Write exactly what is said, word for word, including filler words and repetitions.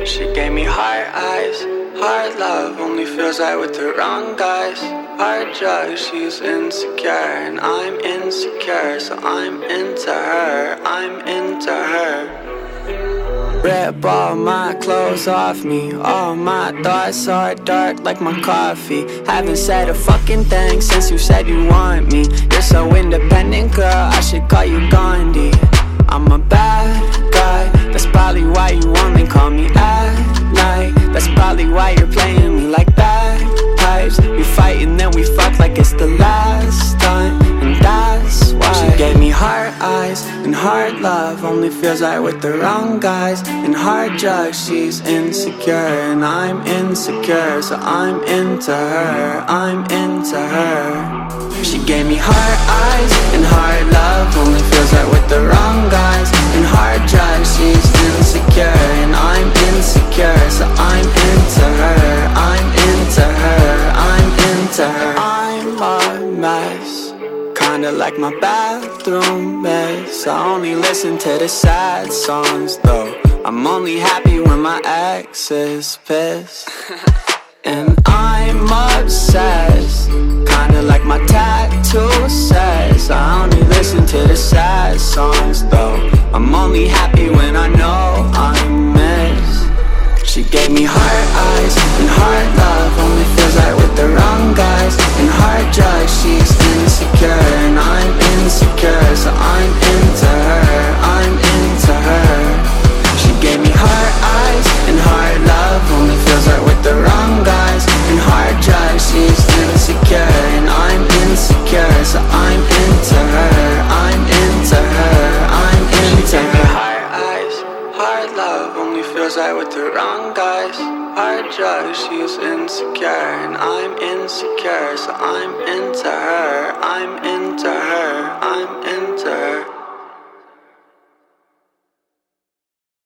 She gave me hard eyes, hard love only feels right with the wrong guys. Hard drugs, she's insecure and I'm insecure, so I'm into her, I'm into her. Rip all my clothes off me, all my thoughts are dark like my coffee. Haven't said a fucking thing since you said you want me. You're so independent, girl, I should call you Gandhi. I'm a bad guy, that's probably why you only call me at night. That's probably why you're playing me like bagpipes. We fight and then we fuck like it's the last time, and that's why. She gave me hard eyes and hard love only feels right with the wrong guys. And hard drugs, she's insecure and I'm insecure, so I'm into her, I'm into her. She gave me hard eyes and hard love only feels right with the wrong guys. And hard drugs, she's insecure and I'm insecure, so I'm into her, I'm into her, I'm into her. I'm a mess, kinda like my bathroom mess. I only listen to the sad songs though. I'm only happy when my ex is pissed. And I'm obsessed, kinda like my tattoo says. I only listen to the sad songs though. I'm only happy when I know I'm missed. She gave me hard eyes and hard love only feels right with the wrong guys. And hard drugs, she's insecure and I'm insecure, so I'm into her, I'm into her. She gave me hard eyes and hard love only feels right with the wrong guys. And hard drugs, she's insecure and I'm insecure, so I'm into her, I'm into her, I'm into her. Hard eyes, hard love only feels right with the wrong guys. Hard drugs, she's insecure and I'm insecure, so I'm into her, I'm into her.